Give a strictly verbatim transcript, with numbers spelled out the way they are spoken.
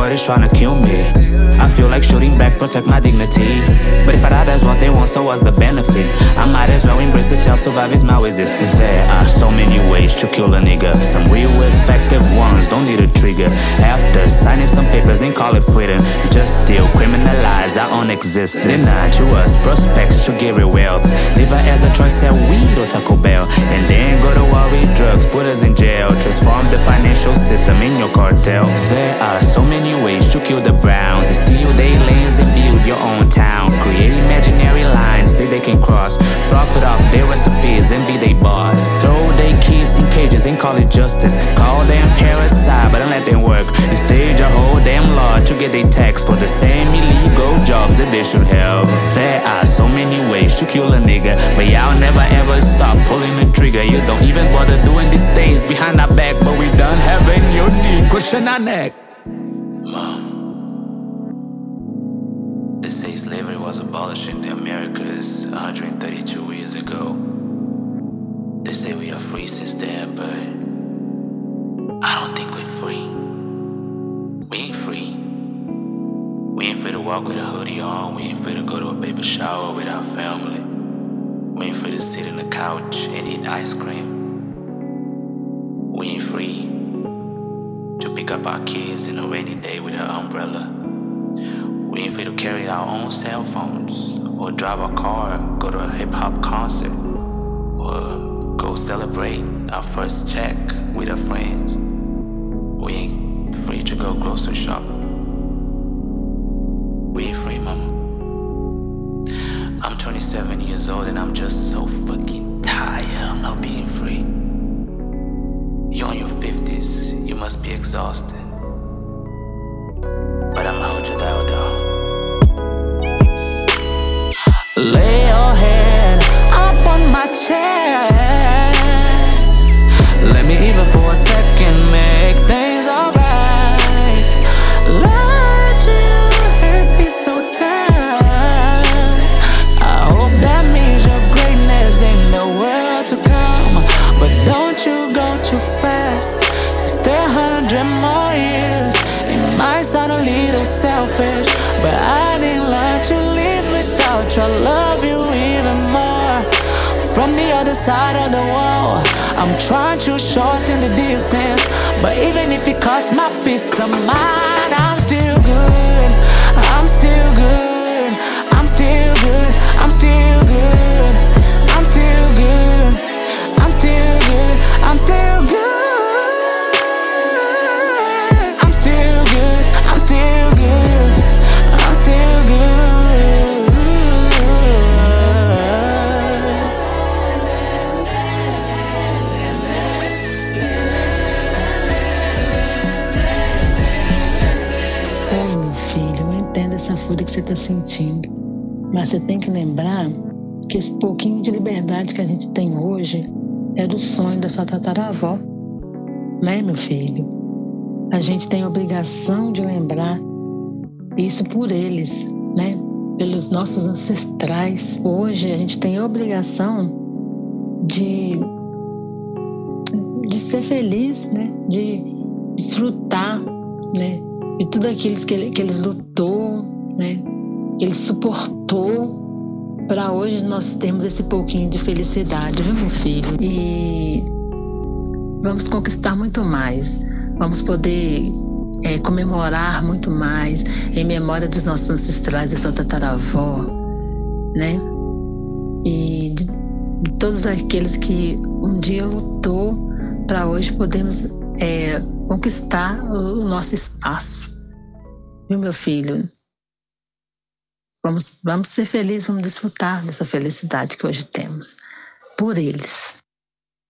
everybody's trying to kill me. I feel like shooting back, protect my dignity. But if I die, that's what they want, so what's the benefit? I might as well embrace the tell, survive is my resistance. There are so many ways to kill a nigga. Some real effective ones don't need a trigger. After signing some papers and call it freedom, just still criminalize our own existence. Deny to us prospects to get real wealth. Live as a choice, sell weed or Taco Bell, and then go to war with drugs, put us in jail. Transform the financial system in your cartel. There are so many ways to kill the Browns, steal their lands and build your own town. Create imaginary lines that they can cross, profit off their recipes and be their boss. Throw their kids in cages and call it justice. Call them parasite, but don't let them work. You stage a whole damn law to get their tax for the same illegal jobs that they should have. There are so many ways to kill a nigga, but y'all never ever stop pulling the trigger. You don't even bother doing these things behind our back, but we done having your knee cushion our neck. Mom, they say slavery was abolished in the Americas one hundred thirty-two years ago. They say we are free since then, but I don't think we're free. We ain't free. We ain't free to walk with a hoodie on. We ain't free to go to a baby shower with our family. We ain't free to sit on the couch and eat ice cream. We ain't free to pick up our kids in a rainy day with an umbrella. We ain't free to carry our own cell phones, or drive a car, go to a hip-hop concert, or go celebrate our first check with our friends. We ain't free to go grocery shopping. We ain't free, mama. I'm twenty-seven years old and I'm just so fucking tired of not being free. You're in your fifties, you must be exhausted. But I'ma hold you down, though. Lay your head up on my chest. Let me even for a second make things alright. Life to you has been so tough. I hope that means your greatness ain't the world to come. But don't you go too fast. Stay a hundred more years. It might sound a little selfish, but I didn't let you live without you. I love you even more. From the other side of the wall, I'm trying to shorten the distance, but even if it costs my peace of mind, I'm still good. I'm still good. I'm still good. I'm still good. I'm still good. I'm still good. I'm still good. I'm still good. I'm still good. I'm still good. Oh, meu filho, eu entendo essa fúria que você está sentindo, mas você tem que lembrar que esse pouquinho de liberdade que a gente tem hoje é do sonho da sua tataravó, né, meu filho? A gente tem a obrigação de lembrar isso por eles, né? Pelos nossos ancestrais. Hoje a gente tem a obrigação de, de ser feliz, né? De desfrutar, né? De tudo aquilo que, ele, que eles lutou, né? Que eles suportou, para hoje nós termos esse pouquinho de felicidade, viu, meu filho? E vamos conquistar muito mais. Vamos poder é, comemorar muito mais em memória dos nossos ancestrais, da sua tataravó, né? E de, de todos aqueles que um dia lutou para hoje podermos é, conquistar o, o nosso espaço. Viu, meu filho? Vamos, vamos ser felizes, vamos desfrutar dessa felicidade que hoje temos por eles.